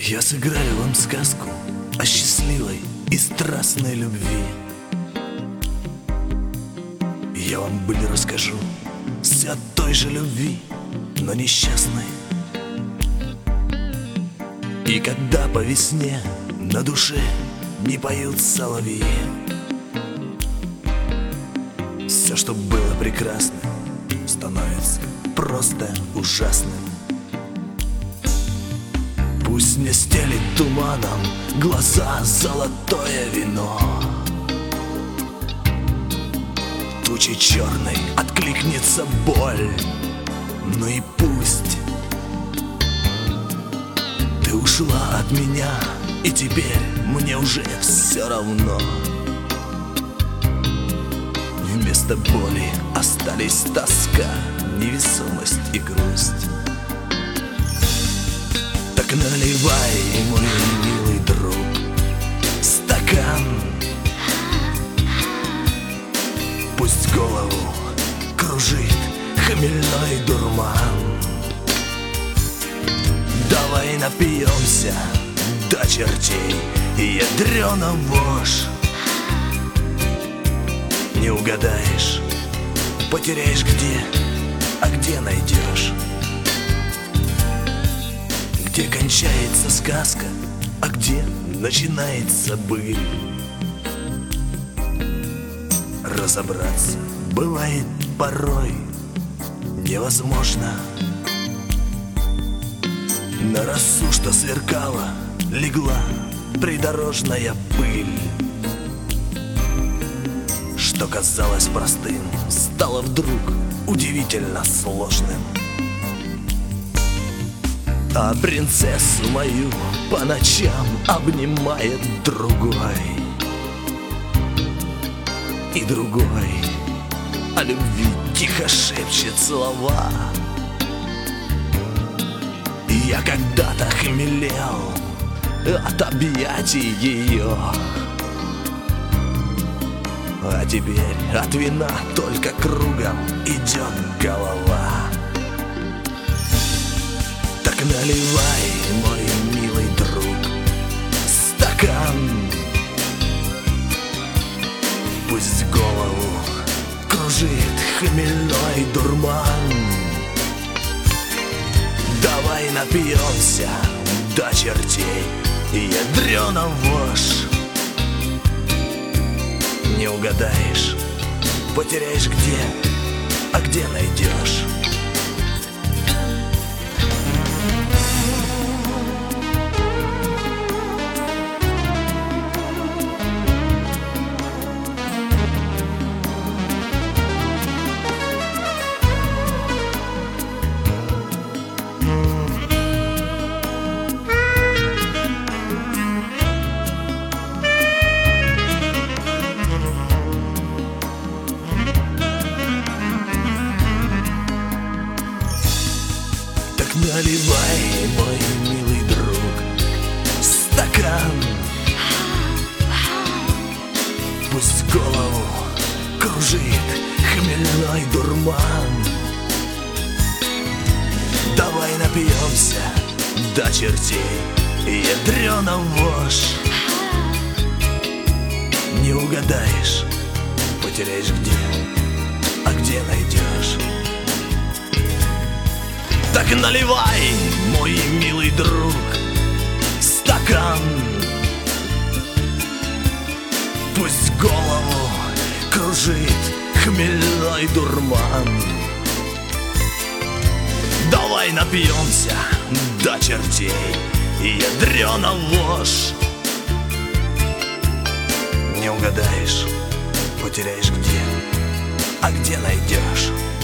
Я сыграю вам сказку о счастливой и страстной любви. Я вам быль расскажу все о той же любви, но несчастной. И когда по весне на душе не поют соловьи, все, что было прекрасным, становится просто ужасным. Пусть не стелит туманом глаза золотое вино, тучей черной откликнется боль. Ну и пусть ты ушла от меня, и теперь мне уже все равно. Вместо боли остались тоска, невесомость и грусть. Так наливай, мой милый друг, стакан. Пусть голову кружит хмельной дурман. Давай напьемся до чертей ядрёна вошь. Не угадаешь, потеряешь где, а где найдешь. Где кончается сказка, а где начинается быль. Разобраться бывает порой невозможно. На росу, что сверкала, легла придорожная пыль. Что казалось простым, стало вдруг удивительно сложным. А принцессу мою по ночам обнимает другой. И другой о любви тихо шепчет слова. Я когда-то хмелел от объятий ее, а теперь от вина только кругом идет голова. Так наливай, мой милый друг, стакан. Пусть голову кружит хмельной дурман. Давай напьемся до чертей ядрёна вошь. Не угадаешь, потеряешь где, а где найдешь. Наливай, мой милый друг, стакан. Пусть голову кружит хмельной дурман. Давай напьемся до чертей ядрёна вошь. Не угадаешь, потеряешь где, а где найдешь. Так наливай, мой милый друг, стакан. Пусть голову кружит хмельной дурман. Давай напьемся до чертей ядрёна вошь. Не угадаешь, потеряешь где, а где найдешь.